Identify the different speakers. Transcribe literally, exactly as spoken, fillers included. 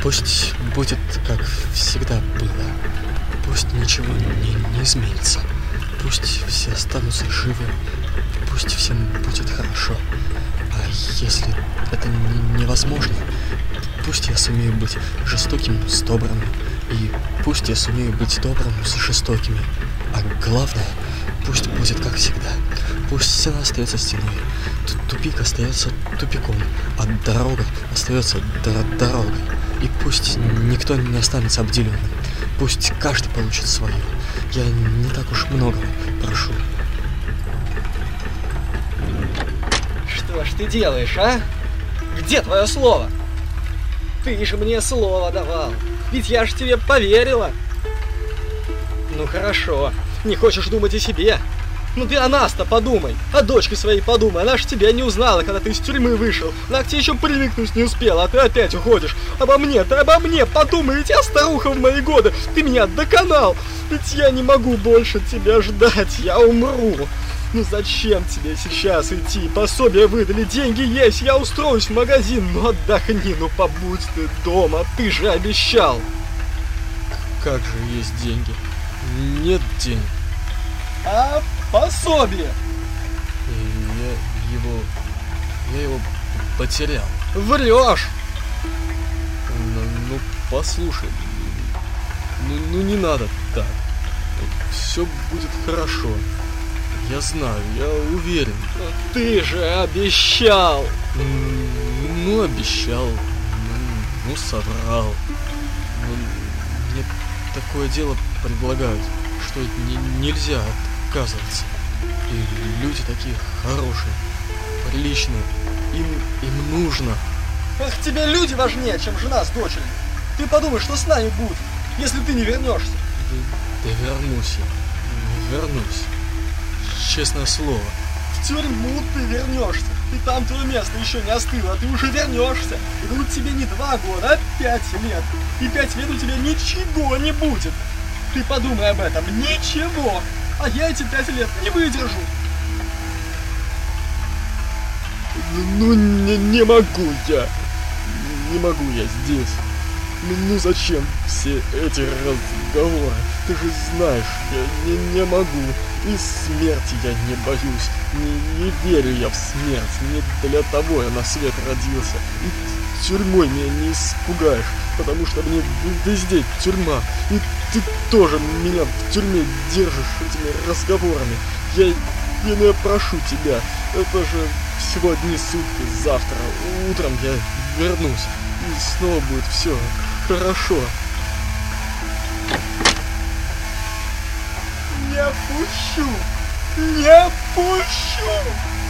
Speaker 1: Пусть будет, как всегда было. Пусть ничего не, не изменится. Пусть все останутся живы. Пусть всем будет хорошо. А если это не, невозможно, пусть я сумею быть жестоким с добрым. И пусть я сумею быть добрым с жестокими. А главное, пусть будет как всегда. Пусть стена остается стеной, тупик остается тупиком, а дорога остается дор- дорогой. И пусть никто не останется обделенным. Пусть каждый получит свое. Я не так уж многого прошу.
Speaker 2: Что ж ты делаешь, а? Где твое слово? Ты же мне слово давал. Ведь я ж тебе поверила. Ну хорошо, не хочешь думать о себе? Ну ты о нас-то подумай, о дочке своей подумай. Она ж тебя не узнала, когда ты из тюрьмы вышел. Она к тебе еще привыкнуть не успела, а ты опять уходишь. Обо мне, ты обо мне подумай, ведь я старуха в мои годы. Ты меня доконал, ведь я не могу больше тебя ждать, я умру. Ну зачем тебе сейчас идти? Пособие выдали, деньги есть, я устроюсь в магазин. Ну отдохни, ну побудь ты дома, ты же обещал.
Speaker 1: Как же есть деньги? Нет денег.
Speaker 2: А пособие?
Speaker 1: Я его... Я его потерял.
Speaker 2: Врешь.
Speaker 1: Ну, ну послушай. Ну, ну не надо так. Все будет хорошо. Я знаю, я уверен.
Speaker 2: Ты же обещал.
Speaker 1: Ну, обещал. Ну, ну соврал. Ну, мне такое дело предлагают, что не, нельзя отказываться. И люди такие хорошие, приличные. Им, им нужно.
Speaker 2: Эх, тебе люди важнее, чем жена с дочерью. Ты подумай, что с нами будет, если ты не вернешься.
Speaker 1: Да, да вернусь я. Вернусь. Честное слово.
Speaker 2: В тюрьму ты вернешься. И там твое место еще не остыло, а ты уже вернешься. И дадут тебе не два года, а пять лет. И пять лет у тебя ничего не будет. Ты подумай об этом. Ничего. А я эти пять лет не выдержу.
Speaker 1: Ну, не, не могу я. Не могу я здесь. Ну, ну зачем все эти разговоры? Ты же знаешь, я не, не могу. И смерти я не боюсь. Не, не верю я в смерть. Не для того я на свет родился. И тюрьмой меня не испугаешь, потому что мне везде тюрьма. И ты тоже меня в тюрьме держишь этими разговорами. Я, я, я прошу тебя, это же всего одни сутки. Завтра утром я вернусь, и снова будет все хорошо.
Speaker 2: Не пущу! Не пущу!